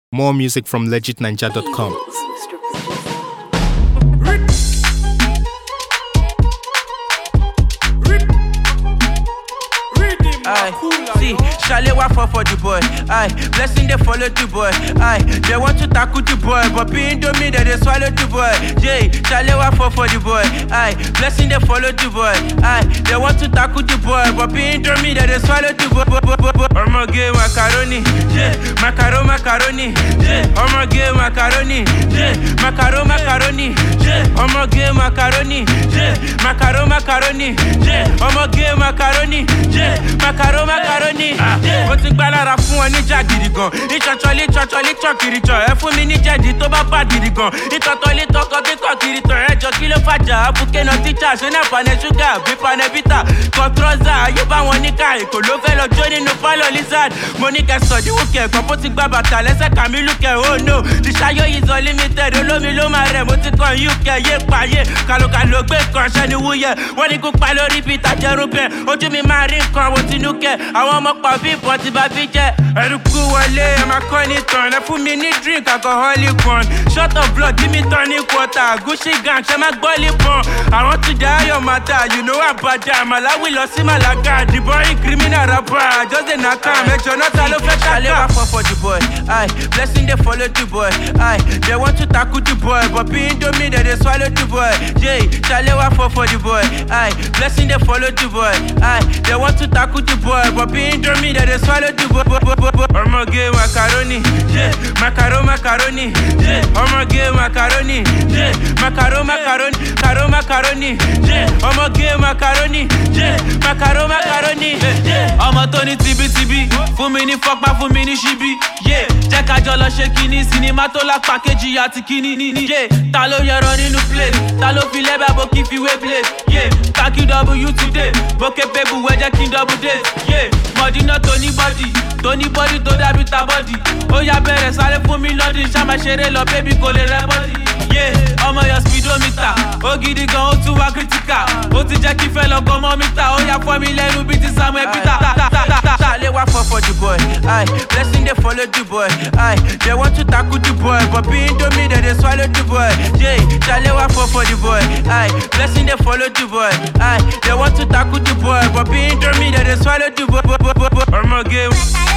More music from legitninja.com. See, Shalewa for the boy. Blessing they follow the boy. They want to tackle the boy, but being to me they swallow the boy. Shalewa for the boy. Blessing they follow the boy. They want to tackle the boy, but being to me they swallow the boy. I'ma get macaroni, macaroni. I'ma get macaroni, macaroni. I'ma get macaroni, macaroni. I'ma get macaroni, macaroni. Mo ti gbá lára fún ọ níjà gidi gan. Ìṣọ̀ṣọ̀lì ṣọ̀kìrì ṣọ̀ ẹ fún mi ní jẹ̀dí tó bá bá gidi gan. Ìtọ̀tọ̀lì tọkọ bí kọ̀kìrì tọ̀ ẹjọ́ kí ló fàjà? Abuké náà tíjà ṣé náà panẹ ṣúgà bí panẹ bítà. Kọ̀trọ́sà ayé bá wọn níkà èkó ló fẹ́ lọ jó nínú pálọ̀ lizard. Mo ní kẹ́ sọ̀dí wùkẹ́ ẹ̀gbọ́n bó ti gbá bàtà lẹ́sẹ̀ Kàmílù kẹ́ oh no. Ìṣayó yìí zọ limited olómi ló máa rẹ̀ mo ti kàn UK yé payé. Kàlùkàlù gbé kan ṣẹ́ ni wúyẹ̀. Wọ́n ní kó pa lórí bíi tàjẹ́rú bẹ́ẹ̀. Ojú mi máa rí nǹkan wo tinú kẹ́. Àwọn ọmọ pa bí ìbọn ti bá bí jẹ́. Ẹ̀rùkú wọlé ẹ máa kọ́ ní tán. Ẹ fún mi ní drink alcoholic one. Shot of blood give me tonic water. Gucci gang ṣe máa gbọ́ lipon. Àwọn tún jẹ́ ayọ̀ mata you know àbàdà. Màláwì lọ sí Màlága. The boy criminal rapper. Just dey knack am. Ẹjọ́ náà ta ló fẹ́ ṣàkà. Ṣàlẹ́wà for the boy. Blessing dey follow the boy. They want to tackle the boy. But being to me they swallow the boy. Ṣàlẹ́wà for the boy. Blessing dey follow the boy. They want to tackle the boy. But being to me they swallow the boy. I'ma get macaroni, macaroni. I'ma get macaroni, macaroni. I'ma get macaroni, macaroni. Ọmọ tó ní tibitibi, fún mi ní fọ́pá, fún mi ní ṣíbí. Jẹ́ ká jọ lọ ṣe kíní, sinimá tó lápá kejì àti kíní. Ta ló yẹran nínú plate, ta ló fi lẹ́bàá bó kí fi wé plate. Kákí W today, bókè pébù wẹ́ jẹ́ kí n double date. Mọ̀dínà tó ní bọ́dì tó dàbí ta bọ́dì. Ó yá bẹ̀rẹ̀ sáré fún mi lọ́dún, ṣá máa ṣeré lọ bébí kò lè rẹ́ bọ́dì. Ọmọ yọ speedometer, ó gidi gan ó tún wá critical. Ó ti jẹ́ kí fẹ́ lọ gan mọ́ mítà, ó yá fọ́ mi lẹ́nu bí ti Samuel Peter. Ṣàlẹ́wà for the boy, blessing dey follow the boy. They want to tackle the boy, but being to me they swallow the boy. Ṣàlẹ́wà for the boy, blessing dey follow the boy. They want to tackle the boy, but being to me they swallow the boy. I'ma get